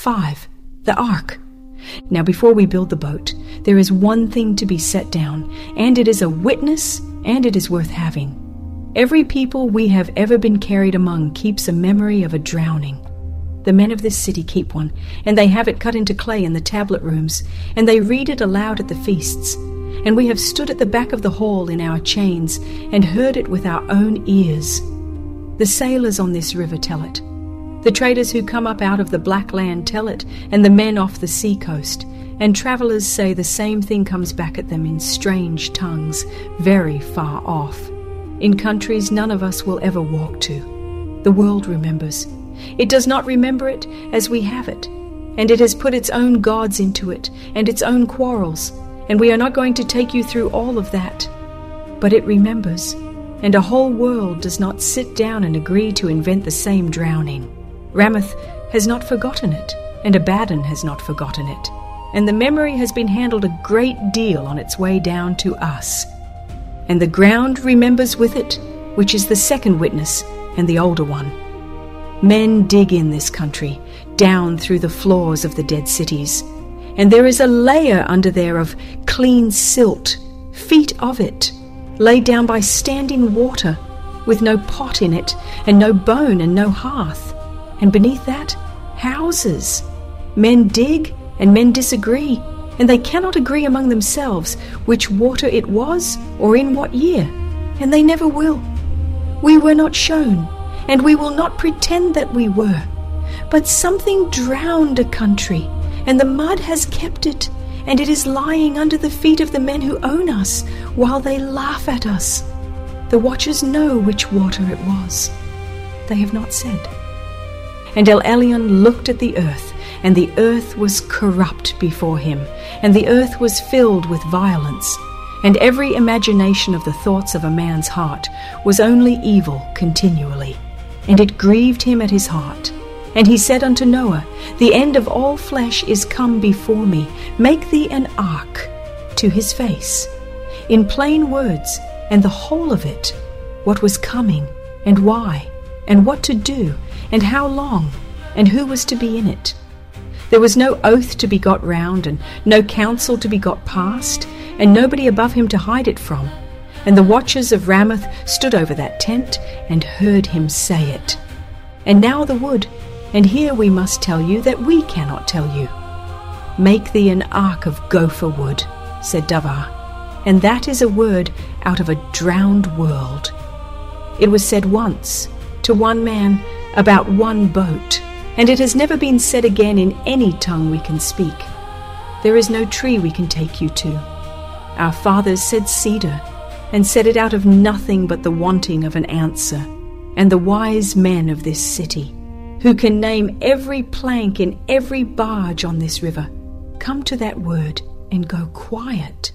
5. The ark. Now before we build the boat, there is one thing to be set down, and it is a witness, and it is worth having. Every people we have ever been carried among keeps a memory of a drowning. The men of this city keep one, and they have it cut into clay in the tablet rooms, and they read it aloud at the feasts. And we have stood at the back of the hall in our chains, and heard it with our own ears. The sailors on this river tell it. The traders who come up out of the black land tell it, and the men off the sea coast. And travellers say the same thing comes back at them in strange tongues, very far off, in countries none of us will ever walk to. The world remembers. It does not remember it as we have it, and it has put its own gods into it, and its own quarrels, and we are not going to take you through all of that. But it remembers, and a whole world does not sit down and agree to invent the same drowning. Ramoth has not forgotten it, and Abaddon has not forgotten it, and the memory has been handled a great deal on its way down to us. And the ground remembers with it, which is the second witness and the older one. Men dig in this country, down through the floors of the dead cities, and there is a layer under there of clean silt, feet of it, laid down by standing water, with no pot in it, and no bone and no hearth. And beneath that, houses. Men dig, and men disagree, and they cannot agree among themselves which water it was, or in what year, and they never will. We were not shown, and we will not pretend that we were. But something drowned a country, and the mud has kept it, and it is lying under the feet of the men who own us, while they laugh at us. The watchers know which water it was. They have not said. And El Elyon looked at the earth, and the earth was corrupt before him, and the earth was filled with violence, and every imagination of the thoughts of a man's heart was only evil continually. And it grieved him at his heart. And he said unto Noah, The end of all flesh is come before me. Make thee an ark to his face, in plain words, and the whole of it, what was coming, and why, and what to do, and how long, and who was to be in it. There was no oath to be got round, and no counsel to be got past, and nobody above him to hide it from. And the watchers of Ramoth stood over that tent, and heard him say it. And now the wood, and here we must tell you that we cannot tell you. Make thee an ark of gopher wood, said Davar, and that is a word out of a drowned world. It was said once, to one man, about one boat, and it has never been said again in any tongue we can speak. There is no tree we can take you to. Our fathers said cedar, and said it out of nothing but the wanting of an answer. And the wise men of this city, who can name every plank in every barge on this river, come to that word and go quiet.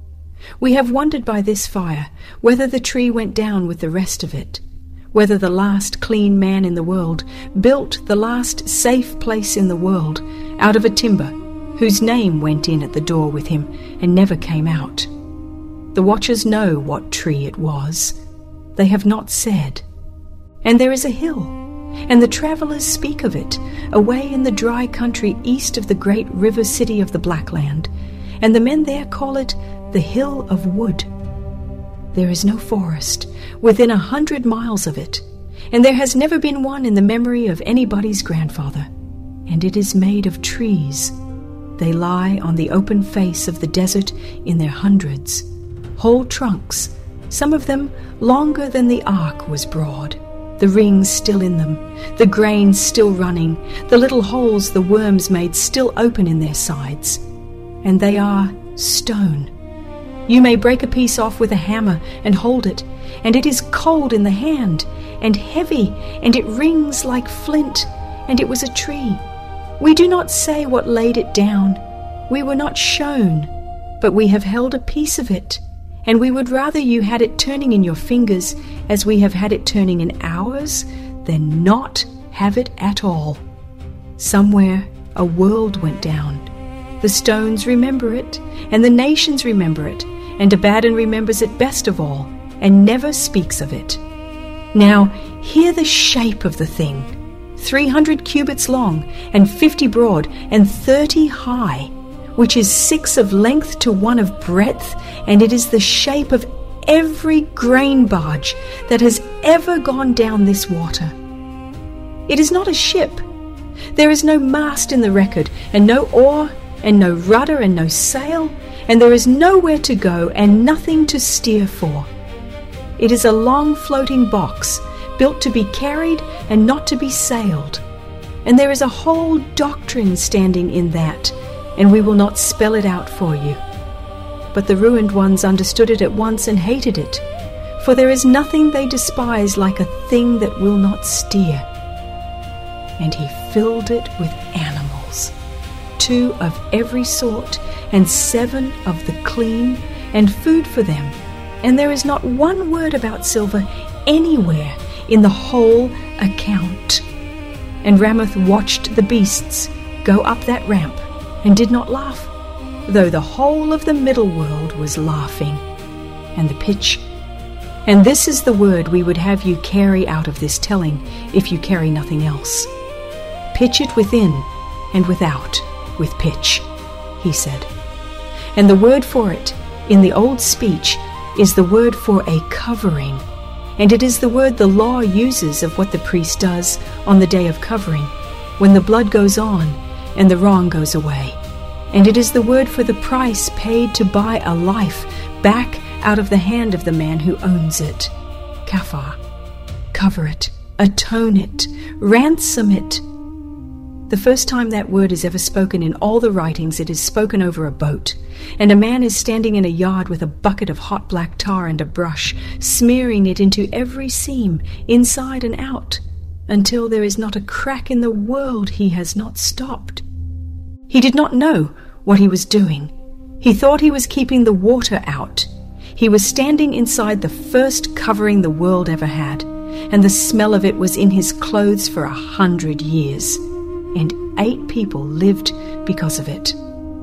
We have wondered by this fire whether the tree went down with the rest of it, whether the last clean man in the world built the last safe place in the world out of a timber, whose name went in at the door with him and never came out. The watchers know what tree it was. They have not said. And there is a hill, and the travellers speak of it, away in the dry country east of the great river city of the Black Land, and the men there call it the Hill of Wood. There is no forest within 100 miles of it, and there has never been one in the memory of anybody's grandfather, and it is made of trees. They lie on the open face of the desert in their hundreds, whole trunks, some of them longer than the ark was broad, the rings still in them, the grain still running, the little holes the worms made still open in their sides. And they are stone. You may break a piece off with a hammer and hold it, and it is cold in the hand, and heavy, and it rings like flint, and it was a tree. We do not say what laid it down. We were not shown, but we have held a piece of it, and we would rather you had it turning in your fingers as we have had it turning in ours than not have it at all. Somewhere a world went down. The stones remember it, and the nations remember it, and Abaddon remembers it best of all, and never speaks of it. Now hear the shape of the thing. 300 cubits long, and 50 broad, and 30 high, which is 6 of length to 1 of breadth, and it is the shape of every grain barge that has ever gone down this water. It is not a ship. There is no mast in the record, and no oar, and no rudder, and no sail, and there is nowhere to go, and nothing to steer for. It is a long floating box, built to be carried and not to be sailed. And there is a whole doctrine standing in that, and we will not spell it out for you. But the ruined ones understood it at once and hated it, for there is nothing they despise like a thing that will not steer. And he filled it with animals, 2 of every sort, and 7 of the clean, and food for them. And there is not one word about silver anywhere in the whole account. And Ramoth watched the beasts go up that ramp, and did not laugh, though the whole of the middle world was laughing. And the pitch. And this is the word we would have you carry out of this telling, if you carry nothing else. Pitch it within and without with pitch, he said. And the word for it in the old speech is the word for a covering, and it is the word the law uses of what the priest does on the day of covering, when the blood goes on and the wrong goes away. And it is the word for the price paid to buy a life back out of the hand of the man who owns it. Kafar. Cover it, atone it, ransom it. The first time that word is ever spoken in all the writings, it is spoken over a boat, and a man is standing in a yard with a bucket of hot black tar and a brush, smearing it into every seam, inside and out, until there is not a crack in the world he has not stopped. He did not know what he was doing. He thought he was keeping the water out. He was standing inside the first covering the world ever had, and the smell of it was in his clothes for 100 years. And 8 people lived because of it.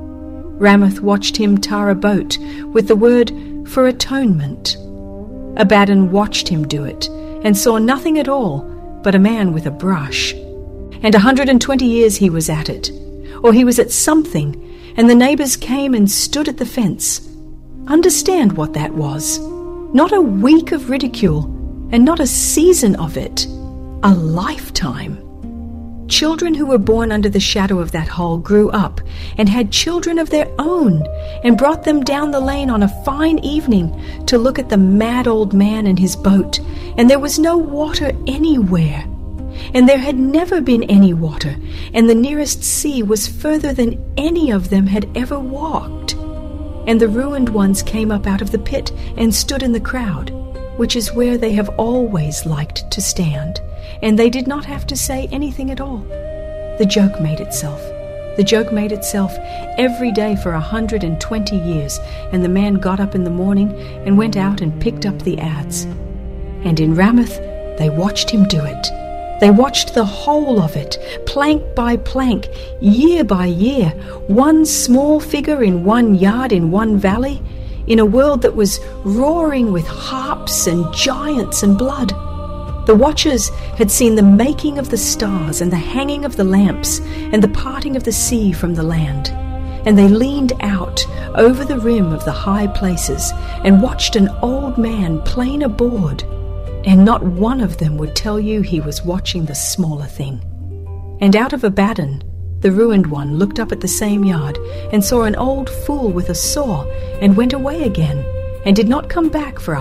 Ramoth watched him tar a boat with the word for atonement. Abaddon watched him do it, and saw nothing at all but a man with a brush. And 120 years he was at it, or he was at something, and the neighbors came and stood at the fence. Understand what that was. Not a week of ridicule, and not a season of it. A lifetime. Children who were born under the shadow of that hole grew up and had children of their own, and brought them down the lane on a fine evening to look at the mad old man and his boat, and there was no water anywhere. And there had never been any water, and the nearest sea was further than any of them had ever walked. And the ruined ones came up out of the pit and stood in the crowd, which is where they have always liked to stand, and they did not have to say anything at all. The joke made itself. The joke made itself every day for 120 years, and the man got up in the morning and went out and picked up the ads. And in Ramoth they watched him do it. They watched the whole of it, plank by plank, year by year, one small figure in one yard in one valley, in a world that was roaring with harps and giants and blood. The watchers had seen the making of the stars and the hanging of the lamps and the parting of the sea from the land. And they leaned out over the rim of the high places and watched an old man plane a board. And not one of them would tell you he was watching the smaller thing. And out of Abaddon, the ruined one looked up at the same yard and saw an old fool with a saw, and went away again, and did not come back for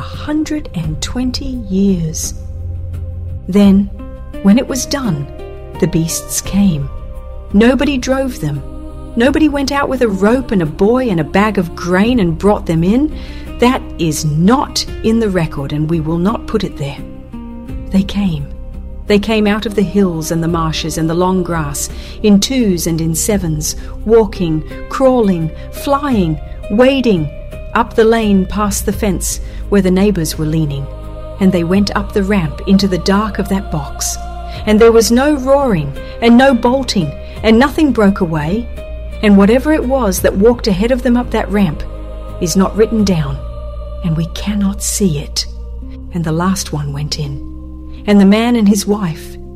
120 years. Then, when it was done, the beasts came. Nobody drove them. Nobody went out with a rope and a boy and a bag of grain and brought them in. That is not in the record, and we will not put it there. They came. They came out of the hills and the marshes and the long grass, in 2s and in 7s, walking, crawling, flying, wading, up the lane past the fence where the neighbors were leaning. And they went up the ramp into the dark of that box. And there was no roaring and no bolting, and nothing broke away. And whatever it was that walked ahead of them up that ramp is not written down, and we cannot see it. And the last one went in, and the man and his wife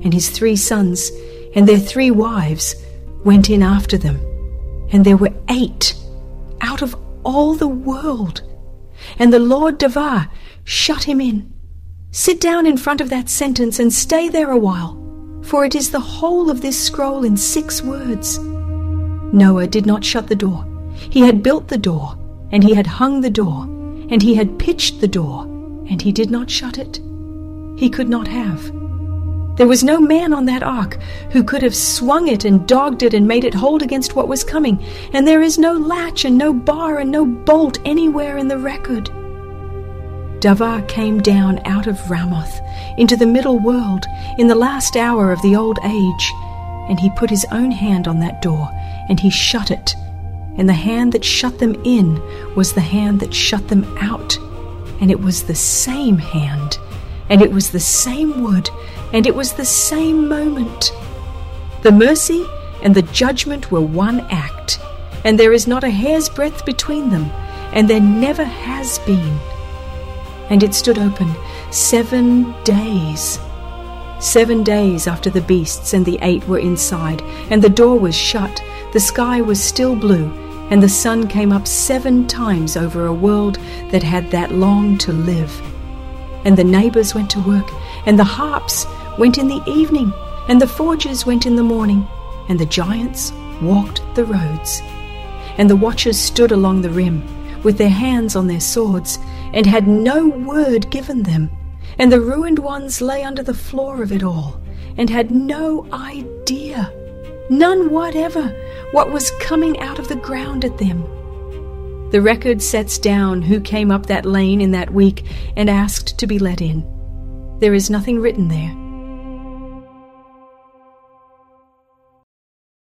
and his 3 sons and their 3 wives went in after them. And there were 8 out of all the world. And the Lord Davar shut him in. Sit down in front of that sentence and stay there a while, for it is the whole of this scroll in 6 words. Noah did not shut the door. He had built the door, and he had hung the door, and he had pitched the door, and he did not shut it. He could not have. There was no man on that ark who could have swung it and dogged it and made it hold against what was coming, and there is no latch and no bar and no bolt anywhere in the record. Davar came down out of Ramoth into the middle world in the last hour of the old age, and he put his own hand on that door, and he shut it. And the hand that shut them in was the hand that shut them out, and it was the same hand, and it was the same wood, and it was the same moment. The mercy and the judgment were one act, and there is not a hair's breadth between them, and there never has been. And it stood open 7 days. 7 days after the beasts and the 8 were inside, and the door was shut, the sky was still blue, and the sun came up 7 times over a world that had that long to live. And the neighbors went to work, and the harps went in the evening, and the forgers went in the morning, and the giants walked the roads. And the watchers stood along the rim, with their hands on their swords, and had no word given them. And the ruined ones lay under the floor of it all, and had no idea, none whatever, what was coming out of the ground at them. The record sets down who came up that lane in that week and asked to be let in. There is nothing written there,